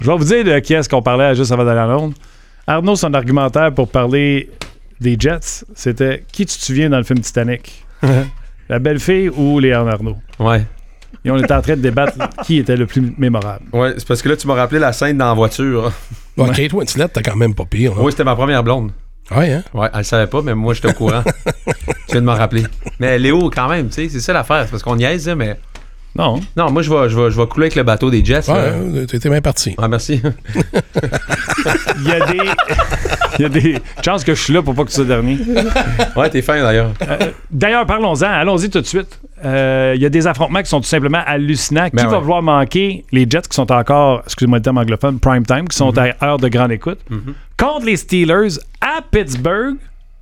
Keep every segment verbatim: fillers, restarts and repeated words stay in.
Je vais vous dire de qui est-ce qu'on parlait juste avant d'aller à Londres. Arnaud, son argumentaire pour parler des Jets, c'était qui tu te souviens dans le film Titanic? La belle fille ou Léon Arnaud? Ouais. Et on était en train de débattre qui était le plus mémorable. Ouais, c'est parce que là, tu m'as rappelé la scène dans la voiture. Bon, ouais. Kate Winslet, t'as quand même pas pire. Hein? Oui, c'était ma première blonde. Ouais, hein? Ouais, elle le savait pas, mais moi, j'étais au courant. Tu viens de m'en rappeler. Mais Léo, quand même, tu sais, c'est ça l'affaire. C'est parce qu'on niaise, là, mais... Non. Non, moi, je vais, je vais, je vais couler avec le bateau des Jets. Ouais, t'étais bien parti. Ah, merci. Il y a des... Il y a des chances que je suis là pour pas que tu sois dernier. Ouais, t'es fin, d'ailleurs. Euh, d'ailleurs, parlons-en. Allons-y tout de suite. Euh, il y a des affrontements qui sont tout simplement hallucinants. Ben qui ouais. va vouloir manquer les Jets qui sont encore, excusez-moi le terme anglophone, prime time, qui sont Mm-hmm. à heure de grande écoute, Mm-hmm. contre les Steelers à Pittsburgh.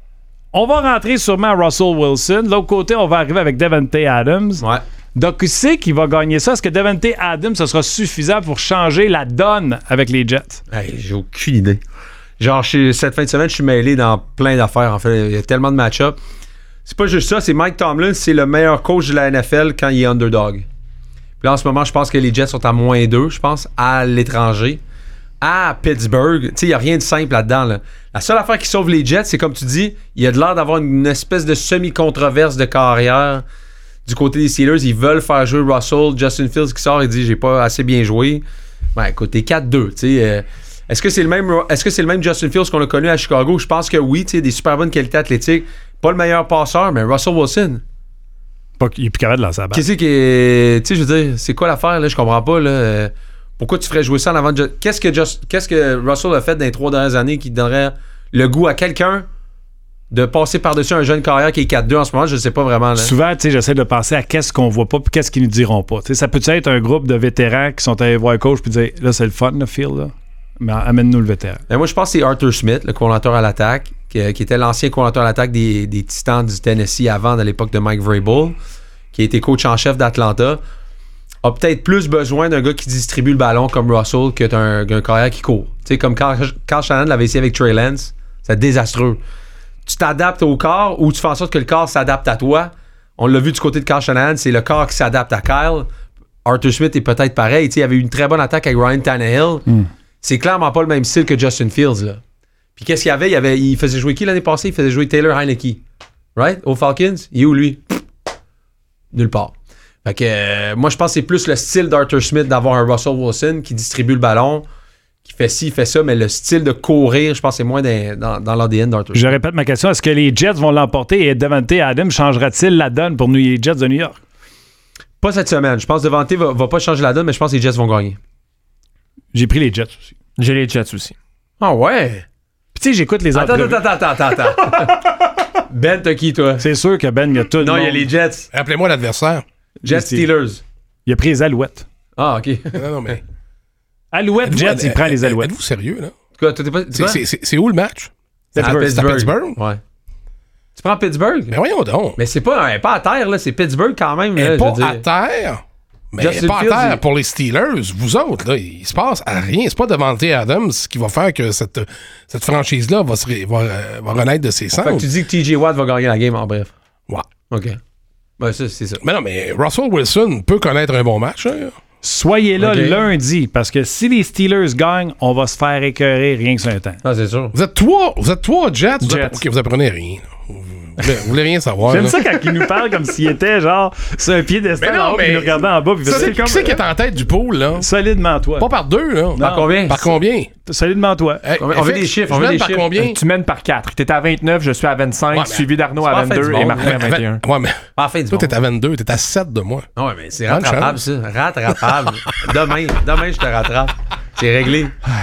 On va rentrer sûrement à Russell Wilson. De l'autre côté, on va arriver avec Davante Adams. Ouais. Donc, qui c'est qui va gagner ça? Est-ce que Davante Adams, ce sera suffisant pour changer la donne avec les Jets? Hey, j'ai aucune idée. Genre, chez, cette fin de semaine, je suis mêlé dans plein d'affaires. En fait, il y a tellement de match-ups. C'est pas juste ça, c'est Mike Tomlin, c'est le meilleur coach de la N F L quand il est underdog. Puis là, en ce moment, je pense que les Jets sont à moins deux, je pense, à l'étranger. À Pittsburgh, tu sais, il n'y a rien de simple là-dedans. Là. La seule affaire qui sauve les Jets, c'est comme tu dis, il y a de l'air d'avoir une espèce de semi-controverse de carrière. Du côté des Steelers, ils veulent faire jouer Russell. Justin Fields qui sort et dit « j'ai pas assez bien joué ». Ben écoute, t'es quatre deux, tu sais... Euh, Est-ce que c'est le même est-ce que c'est le même Justin Fields qu'on a connu à Chicago? Je pense que oui, tu sais, des super bonnes qualités athlétiques. Pas le meilleur passeur, mais Russell Wilson. Pas, il est plus capable de lancer la balle. Qu'est-ce qui est. Tu sais, je veux dire, c'est quoi l'affaire, là? Je comprends pas, là. Euh, pourquoi tu ferais jouer ça en avant de. Qu'est-ce que, Just... Qu'est-ce que Russell a fait dans les trois dernières années qui donnerait le goût à quelqu'un de passer par-dessus un jeune carrière qui est quatre deux en ce moment? Je ne sais pas vraiment, là. Souvent, tu sais, j'essaie de penser à qu'est-ce qu'on voit pas puis qu'est-ce qu'ils nous diront pas. Tu sais, ça peut être un groupe de vétérans qui sont allés voir le coach puis dire là, c'est le fun, le feel, là. Mais amène-nous le vétéran. Ben moi, je pense que c'est Arthur Smith, le coordinateur à l'attaque, qui, qui était l'ancien coordinateur à l'attaque des, des Titans du Tennessee avant, à l'époque de Mike Vrabel, qui a été coach en chef d'Atlanta, a peut-être plus besoin d'un gars qui distribue le ballon comme Russell que d'un, d'un carrière qui court. Tu sais, comme Carl, Carl Shanahan l'avait essayé avec Trey Lance, c'est désastreux. Tu t'adaptes au corps ou tu fais en sorte que le corps s'adapte à toi. On l'a vu du côté de Carl Shanahan, c'est le corps qui s'adapte à Kyle. Arthur Smith est peut-être pareil. Tu sais, il avait eu une très bonne attaque avec Ryan Tannehill. Mm. C'est clairement pas le même style que Justin Fields, là. Puis qu'est-ce qu'il y avait? Il, avait? il faisait jouer qui l'année passée? Il faisait jouer Taylor Heineke. Right? Aux Falcons? Il est où, lui? Pff, nulle part. Fait que euh, moi, je pense que c'est plus le style d'Arthur Smith d'avoir un Russell Wilson qui distribue le ballon, qui fait ci, il fait ça, mais le style de courir, je pense que c'est moins dans, dans, dans l'A D N d'Arthur Smith. Je répète ma question. Est-ce que les Jets vont l'emporter et Davante Adams changera-t-il la donne pour nous, les Jets de New York? Pas cette semaine. Je pense que Davante va, va pas changer la donne, mais je pense que les Jets vont gagner. J'ai pris les Jets aussi. J'ai les Jets aussi. Ah ouais? Puis tu sais, j'écoute les attends, entrevues. Attends, attends, attends, attends. Ben, t'as qui, toi? C'est sûr que Ben, il y a tout le Non, monde. il y a les Jets. Rappelez-moi l'adversaire. Jets Steelers. Il a pris les Alouettes. Ah, OK. Non, non, mais... Alouettes, Jets, il prend les Alouettes. Êtes-vous sérieux, là? Quoi, t'es pas... C'est, c'est, c'est, c'est où le match? C'est à Pittsburgh. C'est à Pittsburgh? Ouais. Tu prends Pittsburgh? Mais voyons donc. Mais c'est pas, elle est pas à terre, là. C'est Pittsburgh quand même. Elle là, est pas je veux à dire. terre. Mais Justin pas à Fields, terre il... pour les Steelers. Vous autres, là, il se passe à rien. C'est pas Davante Adams qui va faire que cette, cette franchise-là va, se ré, va, va renaître de ses cendres. Fait que tu dis que T J Watt va gagner la game, en bref. Ouais. OK. Ben, ça, c'est ça. Mais non, mais Russell Wilson peut connaître un bon match. Hein? Soyez là okay. lundi, parce que si les Steelers gagnent, on va se faire écœurer rien que sur un temps. Ah, c'est sûr. Vous êtes trois, vous êtes trois Jets. Vous, Jets. app- okay, vous apprenez rien. Vous, vous, voulez, vous voulez rien savoir. J'aime là. ça quand il nous parle comme s'il était genre sur un piédestal Mais non, en haut, puis mais- il nous regardait en bas. Puis il C'est faisait qui comme... c'est qui est en tête du pool, là? Solidement toi. Pas par deux, là. Par combien? Par combien? Solidement toi. Hey, On veut- on veut F X, des chiffres, on je veut mène des par chiffres. combien? Tu mènes par quatre. T'es à vingt-neuf, je suis à vingt-cinq, Ouais, mais suivi d'Arnaud c'est à pas la fin vingt-deux du et monde, Martin à là. vingt et un. Ouais, mais Pas la fin du toi, monde. t'es à vingt-deux, t'es à sept de moi. Ouais, mais c'est Bonne rattrapable, chance. ça. Rattrapable. demain, demain, je te rattrape. C'est réglé.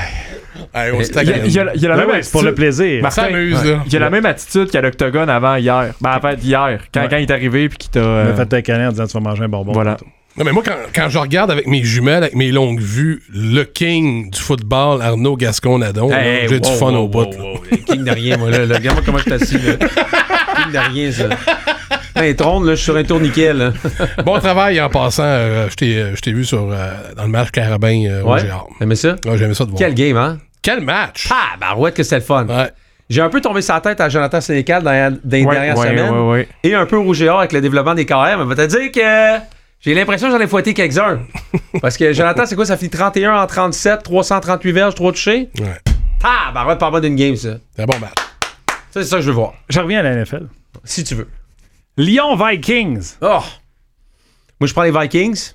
Hey, on se Il y a, il y a- il y a la Ouais, même ouais, c'est pour le attitude. plaisir. Martin, s'amuse, ouais. là. Il y a la même attitude qu'à l'Octogone avant hier. Ben, en fait, hier. Quand, Ouais. quand il est arrivé puis qu'il t'a. Il euh, m'a fait ta canette en disant tu vas manger un bonbon. Voilà. Non, mais moi, quand, quand je regarde avec mes jumelles, avec mes longues vues, le king du football, Arnaud Gascon-Nadon, là, Hey, j'ai du wow, fun wow, au bout. wow, là. wow. King de rien, moi, là. là. Regarde-moi comment je suis assis, là. King de rien, ça. Hey, trône, là, je suis sur un tourniquet, là. Bon travail en passant. euh, je, t'ai, euh, je t'ai vu sur, euh, dans le match Carabin euh, au Ouais. Gérard. T'aimais ça? Ouais, j'aimais ça de voir. Quel game, hein? Quel match! Ah, barouette que c'était le fun. Ouais. J'ai un peu tombé sa tête à Jonathan Sénécal dans, dans les ouais, dernières ouais, semaines. ouais, ouais. Et un peu rouge et or avec le développement des carrières. Mais va te dire que J'ai l'impression que j'en ai fouetté quelques-uns. Parce que Jonathan, c'est quoi? Ça fait trente et un en trente-sept, trois cent trente-huit verges, trois touchés. Ouais. Ah, ben arrête, parle-moi d'une game, ça. C'est un bon match. Ça, c'est ça que je veux voir. Je reviens à la N F L. Si tu veux. Lyon Vikings. Oh! Moi, je prends les Vikings.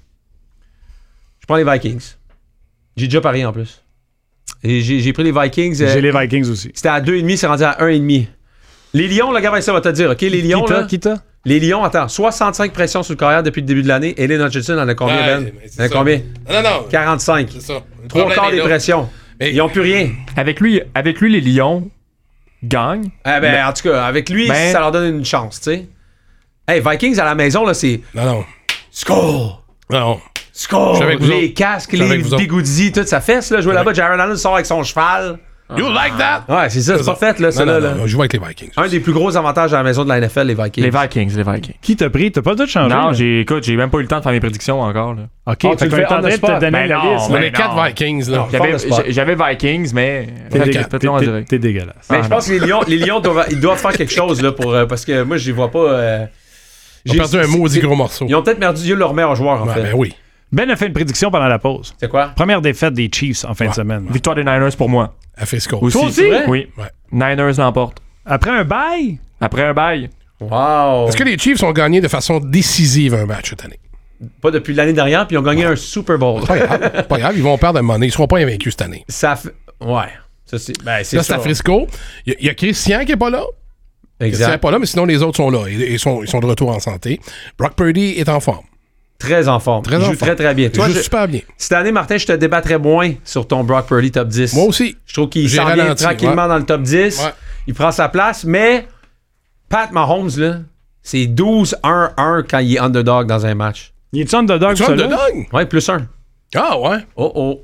Je prends les Vikings. J'ai déjà parié en plus. Et j'ai, j'ai pris les Vikings. euh, J'ai les Vikings aussi. C'était à deux virgule cinq, c'est rendu à un virgule cinq. Les Lions, le gars, ça va te dire, OK? Les Lions, Qui t'a? là. Qui t'a? Les Lions, attends, soixante-cinq pressions sur le carrière depuis le début de l'année. Ellen Hutchinson en a combien, Ouais, Ben? mais c'est En a ça. combien? Non, non, non. quarante-cinq. C'est ça. Le Trois problème quarts est des là. pressions. Mais- Ils n'ont plus rien. Avec lui, avec lui, les Lions gagnent. Eh ben, en tout cas, avec lui, Ben- ça leur donne une chance, tu sais. Hey, Vikings à la maison, là, c'est Non, non. score! Non. Score! Je suis avec vous Les autres. casques, Je suis les avec vous autres. bigoudis, toute sa fesse, là. Jouer là-bas, Jaron Allen sort avec son cheval. You like that? Ouais, c'est ça, c'est pas fait, là, Non, ça, non, là. non, là. je joue avec les Vikings. Un des plus gros avantages à la maison de la N F L, les Vikings. Les Vikings, les Vikings. Qui t'a pris? T'as pas le droit de changer? Non, là? j'ai, écoute, j'ai même pas eu le temps de faire mes prédictions encore. Là. OK, Ah, tu fait le qu'on fais est en on the train de spot. te donner Ben la non, liste. On ben est quatre non. Vikings, là. J'avais- J'avais, spot. j'a- j'avais Vikings, mais. T'es Faites- dégue- faites-le t'es- en t'es- direct. T'es dégueulasse. Mais Ah, je pense que les Lions, les Lions doivent, ils doivent faire quelque chose, là, pour, euh, parce que moi, je les vois pas. euh, Ils ont j'ai- perdu un maudit c'est- gros morceau. Ils ont peut-être perdu leur meilleur joueur, en Ouais, fait. ben oui. Ben a fait une prédiction pendant la pause. C'est quoi? Première défaite des Chiefs en fin de semaine. Victoire des Niners pour moi. À Fisco. Aussi. Toi aussi? C'est vrai? Oui. Ouais. Niners l'emporte. Après un bail? Après un bail. Wow! Est-ce que les Chiefs ont gagné de façon décisive un match cette année? Pas depuis l'année dernière, puis ils ont gagné un Super Bowl. Pas grave. Pas grave, ils vont perdre un monnaie. Ils seront pas invaincus cette année. Ça fait. Ouais. Ça, c'est. Ben, c'est Là, c'est ça. à Frisco. Il y, a- il y a Christian qui est pas là. Christian n'est Exact. pas là, mais sinon, les autres sont là. Ils, ils sont, ils sont de retour en santé. Brock Purdy est en forme. Très en forme. Très il en joue forme. très, très bien. Il Toi, joue je- super bien. cette année, Martin, je te débattrais moins sur ton Brock Purdy top dix. Moi aussi. Je trouve qu'il J'ai s'en vient ralenti, tranquillement ouais. dans le top dix. Ouais. Il prend sa place, mais Pat Mahomes, là, c'est douze un un quand il est underdog dans un match. Il est-tu underdog, Tu ça, vois de là? dog? Ouais, plus un. Ah, ouais. Oh oh.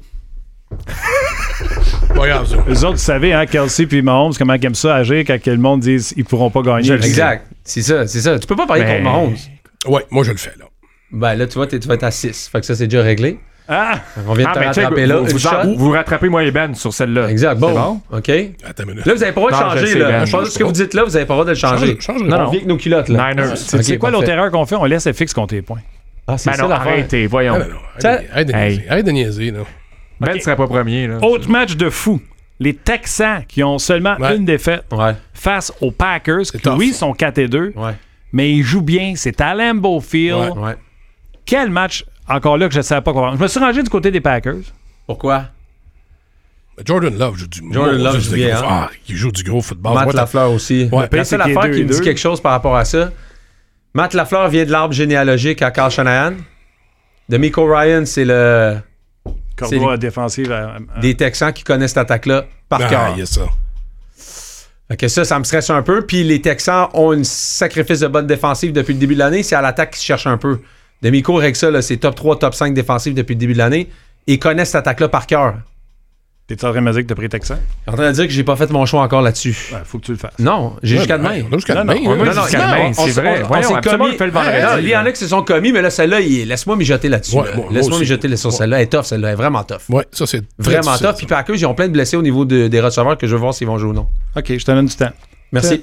Pas grave, ça. Eux autres, vous savez, hein, Kelsey puis Mahomes, comment ils aiment ça agir quand que le monde dit qu'ils pourront pas gagner. Exact. C'est ça, c'est ça. Tu peux pas parier Ben- contre Mahomes. Ouais, moi, je le fais, là. Ben là, tu vois, t'es- tu vas être à six. Fait que ça, c'est déjà réglé. Ah! On vient de Ah, te ben, check, rattraper là. vous, Une vous, shot. vous rattrapez moi et Ben sur celle-là. Exact. Bon. C'est bon? OK. Attends une minute. Là, vous avez pas le droit de Non, je changer. sais, là. Ben. Je pense que ce que vous dites là, vous avez pas le droit de le changer. Change, change, Non, On non. vit avec nos culottes, là. Niners. C'est Ok, c'est quoi parfait. l'autre erreur qu'on fait? On laisse F X compter les points. Ah, c'est Ben ça non, l'affaire. arrêtez, voyons. Non, non, non. Ça- Arrête de- arrête de Hey. niaiser. Arrête de niaiser, là. Ben ne serait pas premier. Là. Autre match de fou. Les Texans qui ont seulement Ouais. une défaite Ouais. face aux Packers, qui tough. oui, sont quatre et deux, Ouais. mais ils jouent bien. C'est à Lambeau Field. Ouais. Ouais. Quel match, encore là, que je ne savais pas quoi faire. Je me suis rangé du côté des Packers. Pourquoi? Jordan Love joue du Jordan Love du joue gros- bien, hein? Ah, il joue du gros football. Matt Moi, t'as- Lafleur aussi. Ouais. La pire, seule c'est qu'il est affaire deux qui et me dit deux. quelque chose par rapport à ça, Matt Lafleur vient de l'arbre généalogique à Carl Shanahan. D'Amico Ryan, c'est le Cordoba défensive. à- à- des Texans qui connaissent cette attaque-là par Ah, cœur. il y a ça. Fait que ça, ça me stresse un peu. Puis les Texans ont une sacrifice de bonne défensive depuis le début de l'année. C'est à l'attaque qu'ils se cherchent un peu. D'Amico règle ça, là, c'est top trois, top cinq défensif depuis le début de l'année. Et ils connaissent cette attaque-là par cœur. T'es en train de me dire que t'as pris Texan? Je suis en train de dire que j'ai pas fait mon choix encore là-dessus. Ouais, faut que tu le fasses. Non, j'ai Ouais, jusqu'à ben, demain. On a jusqu'à Non, demain. non, hein. moi, Non, non, jusqu'à non, demain, on- c'est on- vrai. on- Voyons, on s'est absolument, commis- on le fait le Non, vendredi. il y en a qui se sont commis, mais là, celle-là, il- laisse-moi mijoter là-dessus. Ouais, là. moi- moi Laisse-moi aussi. mijoter sur celle-là. Elle est tough, celle-là. Elle est vraiment tough. Ouais, ça, c'est très Vraiment difficile, tough. ça. Puis Packers, ils ont plein de blessés au niveau de- des receveurs que je veux voir s'ils vont jouer ou non. OK, je te donne du temps. Merci.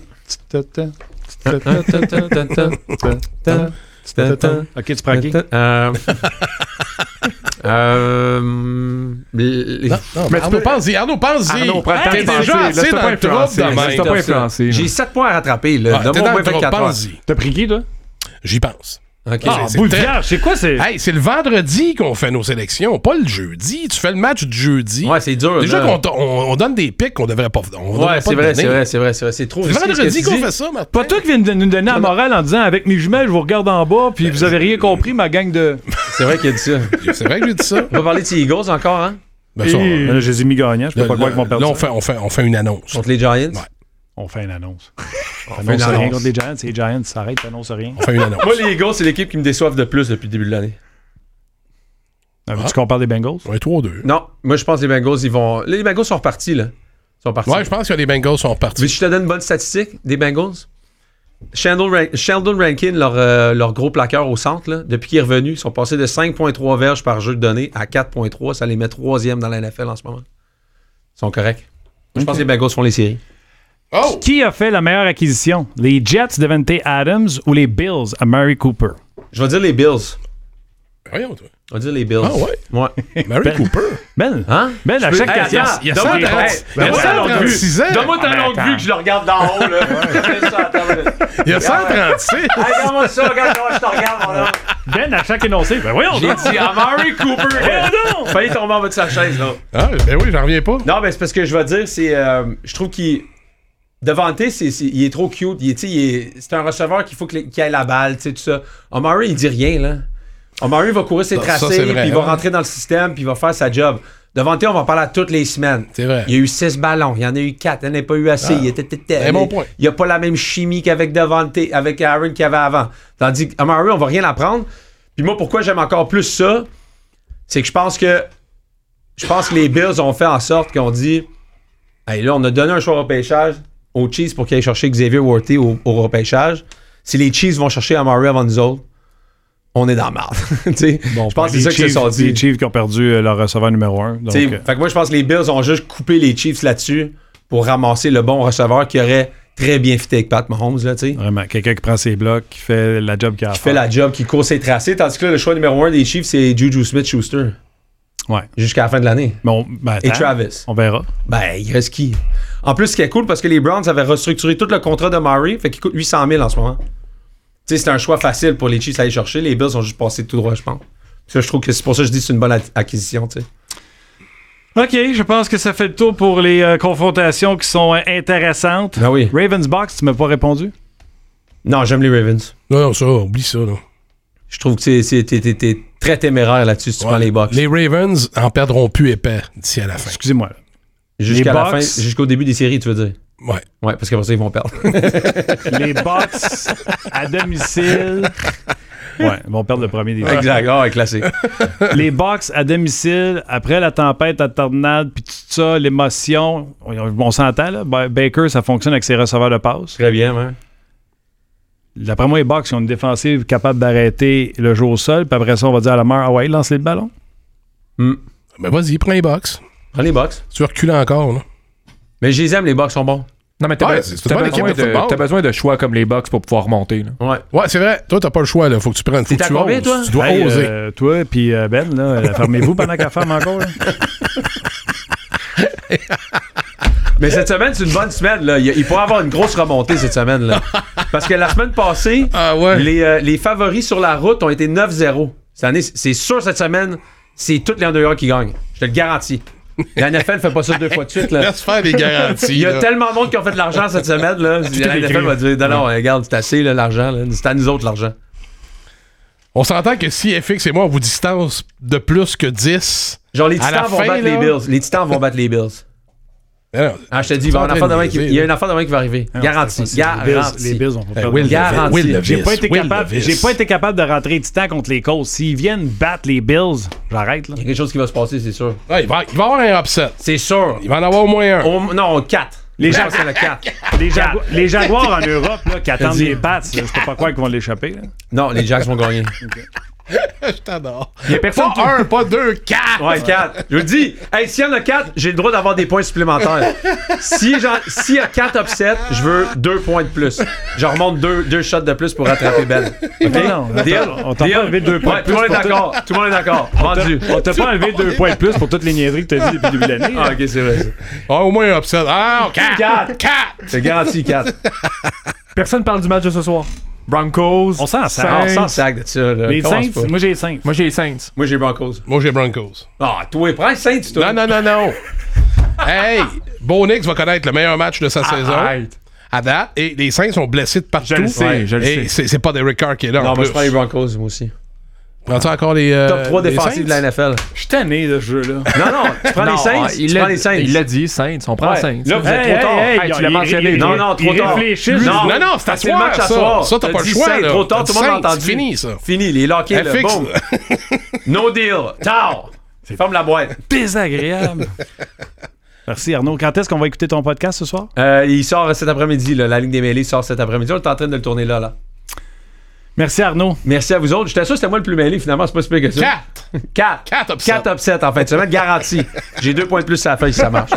OK, tu prends qui? Euh, euh, les- Non, non, mais Arnaud, pense-y. Arnaud, pense-y. Arnaud, prends le temps T'es de penser. déjà assez Laisse-toi dans pas le trouble influencer. de même. Laisse-toi pas influencer. J'ai sept points à rattraper. Là. Ah, T'es Donne-moi dans au moins le trouble, vingt-quatre heures. pense-y. T'as pris qui, toi? J'y pense. OK. Ah, c'est bout de très- vierge, c'est quoi? C'est... Hey, c'est le vendredi qu'on fait nos sélections, pas le jeudi. Tu fais le match du jeudi. Ouais, c'est dur. Déjà là. qu'on t- on, on donne des pics qu'on devrait pas on devrait Ouais, pas c'est vrai, donner. c'est vrai, c'est vrai, c'est vrai. C'est trop C'est risqué ce que vendredi tu qu'on dis. fait ça, Martin. Pas toi qui viens de nous donner la morale en disant avec mes jumelles, je vous regarde en bas, puis vous avez rien compris, ma gang de. C'est vrai qu'il a dit ça. C'est vrai que j'ai dit ça. On va parler de ces Eagles encore, hein? Ben, ça, Et... Là, je les ai mis gagnants, je peux là, pas croire qu'ils vont là, perdre là, on ça. fait, on, fait, on fait une annonce. Contre les Giants. Ouais. On fait une annonce. On fait annonce une rien annonce. contre les Giants, c'est les Giants, ça arrête, t'annonces rien. On fait une annonce. Moi, les Eagles, c'est l'équipe qui me déçoivent de plus depuis le début de l'année. Ah, veux-tu qu'on parle des Bengals? Ouais, trois deux. Non, moi, je pense que les Bengals, ils vont. Les Bengals sont repartis, là. Ils sont partis. Ouais, je pense que les Bengals sont Mais repartis. je te donne une bonne statistique des Bengals. Sheldon, Ran- Sheldon Rankin, leur, euh, leur gros plaqueur au centre, là, depuis qu'il est revenu, ils sont passés de cinq virgule trois verges par jeu de données à quatre virgule trois. Ça les met troisième dans la N F L en ce moment. Ils sont corrects. Moi, je pense que les Bengals font les séries. Oh! Qui a fait la meilleure acquisition? Les Jets de Devante Adams ou les Bills à Murray Cooper? Je vais dire les Bills. Voyons, toi. On va dire les Bills. Ah ouais? Ouais. Mary Cooper. Ben, Hein? ben à Je peux- chaque Hey, question. attends, il y a donne-moi cent ta- trente- hey, il y a donne-moi ta longue vue. cent trente-six ans. Donne-moi ta Ah, longue mais vue que je le regarde d'en haut, là. Fais ça, attends, là. Il y a cent trente-six. Hey, regarde-moi ça, regarde comment je te regarde, mon homme. Ben, à chaque énoncé. Ben voyons J'ai donc. dit Amari Cooper. Voyons donc. Failli tomber en bas de sa chaise, là. Ah, ben oui, j'en reviens pas. Non, mais c'est parce que je vais dire, c'est. euh, je trouve qu'il. Devante, c'est, c'est, il est trop cute. Il est, tu sais, il est- c'est un receveur qu'il faut que les- qu'il ait la balle, tu sais, tout ça. Amari, il dit rien, là. Amari va courir ses Non, ça, tracés, c'est puis vrai, il va hein. rentrer dans le système, puis il va faire sa job. Devante, on va en parler à toutes les semaines. C'est vrai. Il y a eu six ballons, il y en a eu quatre, il n'y en a pas eu assez. Ah. Il était C'est mon point. Il n'y a pas la même chimie qu'avec Devante, avec Aaron qu'il y avait avant. Tandis qu'Amari, on va rien apprendre. Puis moi, pourquoi j'aime encore plus ça, c'est que je pense que je pense que les Bills ont fait en sorte qu'on dit hey, là, on a donné un choix au repêchage aux Chiefs pour qu'ils aillent chercher Xavier Worthy au, au repêchage. Si les Chiefs vont chercher Amari avant nous autres, on est dans la merde. Tu sais, Bon, je pense que les c'est ça que c'est Chiefs- sorti. Les Chiefs qui ont perdu euh, leur receveur numéro un. Donc, T'sais, euh, fait que moi, je pense que les Bills ont juste coupé les Chiefs là-dessus pour ramasser le bon receveur qui aurait très bien fité avec Pat Mahomes, là, tu sais. vraiment, quelqu'un qui prend ses blocs, qui fait la job qu'il a à Qui fait faire. la job, qui court ses tracés. Tandis que là, le choix numéro un des Chiefs, c'est Juju Smith-Schuster. Ouais. Jusqu'à la fin de l'année. Bon, ben, Et attends, Travis. on verra. Ben, il reste qui? En plus, ce qui est cool, parce que les Browns avaient restructuré tout le contrat de Murray, fait qu'il coûte huit cent mille en ce moment. Tu sais, c'est un choix facile pour les Chiefs à aller chercher. Les Bills ont juste passé tout droit, je pense. Ça, je trouve que c'est pour ça que je dis que c'est une bonne acquisition, tu sais. OK, je pense que ça fait le tour pour les euh, confrontations qui sont euh, intéressantes. Ah oui. Ravens Box, tu m'as pas répondu? Non, j'aime les Ravens. Non, non, ça, oublie ça, là. Je trouve que c'est, c'est, t'es, t'es, t'es très téméraire là-dessus si tu Ouais. prends les Bucks. Les Ravens en perdront plus épais d'ici à la fin. Excusez-moi. là. Jusqu'à les la Bucks- fin, jusqu'au début des séries, tu veux dire? Ouais. Ouais, parce qu'après ça, ils vont perdre. Les Bucks à domicile. Ouais, ils vont perdre le premier des deux. Exact, ah ouais, classique. Les Bucks à domicile, après la tempête, la tornade, puis tout ça, l'émotion. On, on s'entend, là. Ba- Baker, ça fonctionne avec ses receveurs de passe. Très bien, ouais. D'après moi, les Bucks ils ont une défensive capable d'arrêter le jeu au sol, puis après ça, on va dire à la mère, ah ouais, lancez le ballon. Hmm. Ben vas-y, prends les box. Prends les Bucks. Tu recules encore, là. Mais je les aime, les Bucks sont bons. Non, mais t'as, Ouais, be- c'est- c'est t'as une bonne besoin, équipe de de, football. t'as besoin de choix comme les Bucks pour pouvoir remonter. Là. Ouais. Ouais, c'est vrai. Toi, t'as pas le choix, là. Faut que tu prennes. Faut T'es que à tu combien, oses. toi? Tu dois Hey, oser. euh, toi, puis euh, Ben, là, euh, fermez-vous pendant qu'elle ferme encore. Là. Mais cette semaine, c'est une bonne semaine. Là. Il, il pourrait y avoir une grosse remontée cette semaine. Là. Parce que la semaine passée, Ah ouais. les, euh, les favoris sur la route ont été neuf zéro. Cette année, c'est sûr cette semaine, c'est toutes les underdogs qui gagnent. Je te le garantis. La N F L fait pas ça deux fois de suite. Là. Laisse faire les garanties. Il y a là. tellement de monde qui ont fait de l'argent cette semaine. Là. La N F L va dire non, non, regarde, c'est assez là, l'argent. Là. C'est à nous autres l'argent. On s'entend que si F X et moi, on vous distance de plus que dix. Genre, les À la Titans vont fin, battre là- les Bills. Les Titans vont battre les Bills. Alors, Ah, je te dis, il, va y avoir une affaire de main qui- il y a une affaire de main qui va arriver. Garanti. Les Bills, Garanti. les Bills vont pas Ben, perdre. Will Garanti. Levis, Will J'ai Levis, pas, été Will capable, Levis. j'ai pas été capable de rentrer Titan contre les Colts. S'ils viennent battre les Bills, j'arrête. Là. Il y a quelque chose qui va se passer, c'est sûr. Ouais, il, va, il va y avoir un upset. C'est sûr. Il va en avoir au moins un. Au- non, quatre. Les Je gens- pense que c'est le quatre. Les, Jagu- les Jaguars en Europe là, qui attendent Vas-y. les Pats, là, je peux pas croire qu'ils vont l'échapper. là. Non, les Jacks vont gagner. Je t'adore. Il y a personne qui... Pas un, pas deux, quatre. Ouais, quatre. Je vous le dis, hey, s'il y en a quatre, j'ai le droit d'avoir des points supplémentaires. Si j'en- S'il y a quatre upsets, je veux deux points de plus. Je remonte deux, deux shots de plus pour rattraper Ben. OK? Non, non, Deal? on t'a Deal? pas enlevé deux points Ouais, de tout le monde plus est pour d'accord. Tout le monde est d'accord. Vendu. On t'a pas enlevé deux points de plus pour toutes les niaiseries que t'as dit depuis le début de l'année. Ah, là. ok, c'est vrai. ça. Ah, au moins un upset. Ah, quatre. Quatre. Quatre. C'est garanti quatre. Personne parle du match de ce soir. Broncos. On s'en sert. Ah, on Saints. s'en sac de ça. Là. Les Commence Saints, pas. moi j'ai les Saints. Moi, j'ai les Saints. Moi, j'ai Broncos. Moi, j'ai Broncos. Ah, toi, prends les Saints, toi. Non, non, non, non. Hey, Bo Nix va connaître le meilleur match de sa saison Arrête. à date. Et les Saints sont blessés de partout. Je le sais, Ouais. je le Et sais. c'est c'est pas Derek Carr qui est là. Non, en moi, plus. je prends les Broncos, moi aussi. Prends-tu encore les. euh, Top trois les défensifs de la Saints? N F L. Je suis tanné de ce jeu-là. Non, non, tu prends les Non, Saints. il Tu l'a- prends les Saints. Il l'a dit, Saints. On prend Ouais. Saints. Là, vous êtes trop tard. hey, tu l'as il- mentionné. il- Non, non, trop il tard. réfléchit. Non, Non, non, c'est à c'est le soir, match à ça. soir. Ça, t'as pas le dit choix, Saints, là. trop tard, T'as tout dit le monde l'a Saints, entendu. c'est fini, ça. Fini, les lockés, là. F X. Boom. No deal. Tard. Ferme la boîte. Désagréable. Merci Arnaud. Quand est-ce qu'on va écouter ton podcast ce soir? Euh, il sort cet après-midi, là. La ligne des mêlés sort cet après-midi. On est en train de le tourner là, là. Merci Arnaud. Merci à vous autres. J'étais sûr que c'était moi le plus mêlé, finalement. C'est pas si pire que ça. Quatre. Quatre. Quatre upsets. Quatre upsets en fin de semaine, garanti. J'ai deux points de plus à la feuille si ça marche.